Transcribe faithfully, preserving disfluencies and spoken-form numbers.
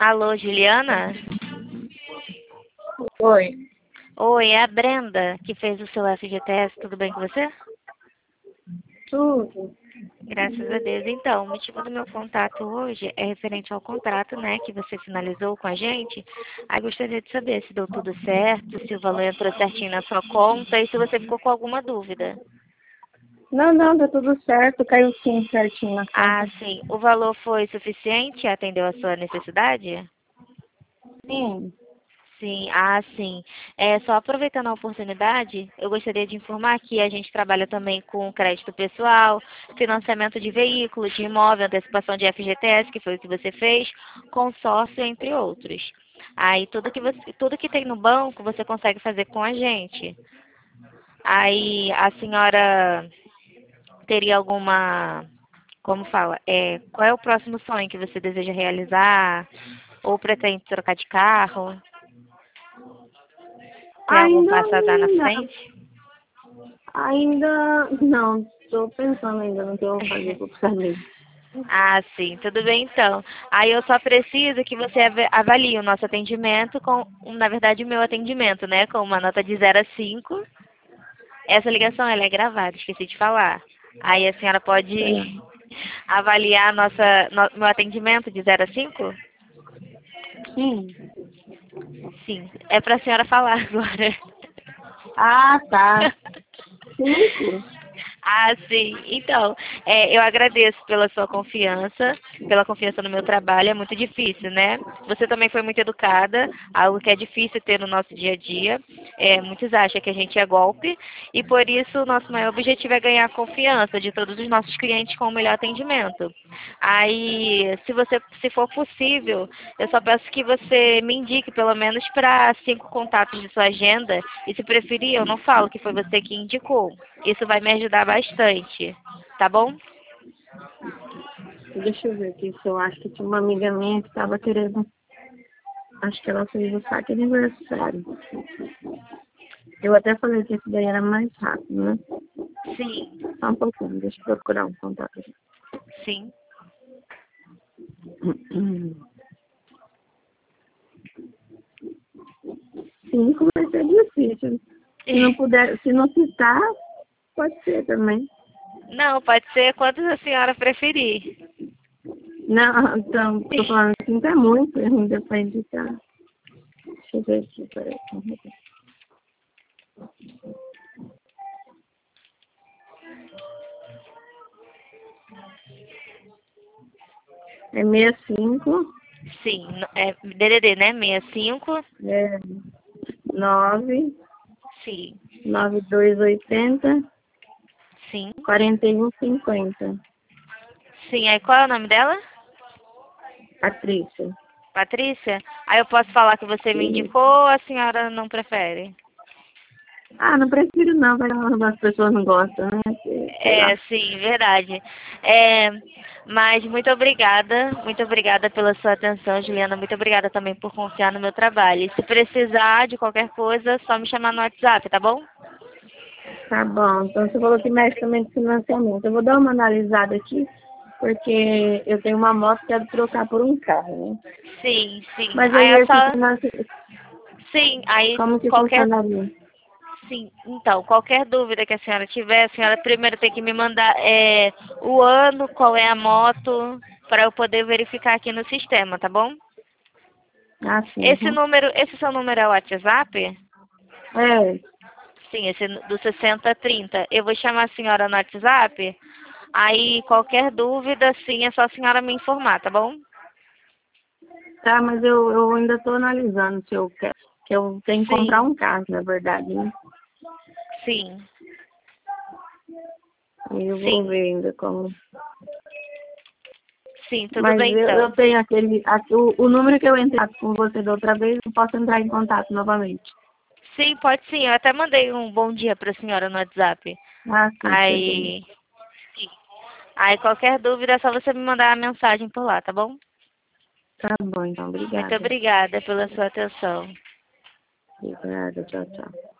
Alô, Juliana? Oi. Oi, é a Brenda, que fez o seu F G T S. Tudo bem com você? Tudo. Graças a Deus. Então, o motivo do meu contato hoje é referente ao contrato, né, que você finalizou com a gente. Aí gostaria de saber se deu tudo certo, se o valor entrou certinho na sua conta e se você ficou com alguma dúvida. Não, não, deu tudo certo. Caiu sim certinho na Ah, conta. sim. O valor foi suficiente? Atendeu a sua necessidade? Sim. Sim, ah, sim. É, só aproveitando a oportunidade, eu gostaria de informar que a gente trabalha também com crédito pessoal, financiamento de veículo, de imóvel, antecipação de F G T S, que foi o que você fez, consórcio, entre outros. Aí tudo que você, tudo que tem no banco você consegue fazer com a gente. Aí a senhora teria alguma, como fala, é, qual é o próximo sonho que você deseja realizar? Ou pretende trocar de carro? Tem algum Ainda passo a dar na não. frente? Ainda não. Estou pensando ainda no que eu vou fazer para saber. Ah, sim, tudo bem então. Aí eu só preciso que você ava- avalie o nosso atendimento com, na verdade, o meu atendimento, né? Com uma nota de zero a cinco. Essa ligação ela é gravada, esqueci de falar. Aí a senhora pode É. avaliar nossa, no, meu atendimento de zero a cinco? Sim. Sim, é para a senhora falar agora. Ah, tá. Cinco? Ah, sim. Então, é, eu agradeço pela sua confiança, pela confiança no meu trabalho. É muito difícil, né? Você também foi muito educada, algo que é difícil ter no nosso dia a dia. É, muitos acham que a gente é golpe e por isso o nosso maior objetivo é ganhar a confiança de todos os nossos clientes com o melhor atendimento. Aí, se você, se for possível, eu só peço que você me indique pelo menos para cinco contatos de sua agenda e se preferir, eu não falo que foi você que indicou. Isso vai me ajudar bastante, tá bom? Deixa eu ver aqui se eu acho que tinha uma amiga minha que estava querendo. Acho que ela fez o saque aniversário. Eu até falei que esse daí era mais rápido, né? Sim, Só um pouquinho, deixa eu procurar um contato aqui. sim. Cinco vai ser difícil. Se não puder, se não quitar, pode ser também. Não, pode ser quantos a senhora preferir. Não, então, tô falando cinco é muito ainda pra indicar. Deixa eu ver aqui, peraí. É sessenta e cinco, Sim, no- é D D D, né? sessenta e cinco. é nove, Sim, noventa e dois oitenta, sim. quarenta e um cinquenta. Sim, aí qual é o nome dela? Patrícia. Patrícia? Aí eu posso falar que você me Isso. indicou ou a senhora não prefere? Ah, não prefiro não, porque as pessoas não gostam, né? Porque, sei É, lá. sim, verdade. É, mas muito obrigada, muito obrigada pela sua atenção, Juliana. Muito obrigada também por confiar no meu trabalho. E se precisar de qualquer coisa, é só me chamar no WhatsApp, tá bom? Tá bom, então você falou que mexe também com financiamento. Eu vou dar uma analisada aqui, porque eu tenho uma moto que quero trocar por um carro, né? Sim, sim. Mas Aí aí é esse só. financiamento, Sim, aí como que qualquer. funcionaria? Sim, então, qualquer dúvida que a senhora tiver, a senhora primeiro tem que me mandar é, o ano, qual é a moto, para eu poder verificar aqui no sistema, tá bom? Ah, sim. Esse Uhum. número, esse seu número é o WhatsApp? É, Sim, esse do sessenta trinta. Eu vou chamar a senhora no WhatsApp. Aí, qualquer dúvida, sim, é só a senhora me informar, tá bom? tá, mas eu, eu ainda estou analisando se eu quero, que eu tenho que comprar Sim, um carro, na verdade, né? sim, Aí eu vou sim, ver ainda como. sim, tudo Mas bem eu, eu então. tenho aquele, aqui, o, o número que eu entrei com você da outra vez, eu posso entrar em contato novamente. Sim, pode sim. Eu até mandei um bom dia para a senhora no WhatsApp. Ah, sim, cheguei. Aí, aí qualquer dúvida é só você me mandar a mensagem por lá, tá bom? Tá bom, então, Muito obrigada. obrigada pela sua atenção. Obrigada, tchau, tchau.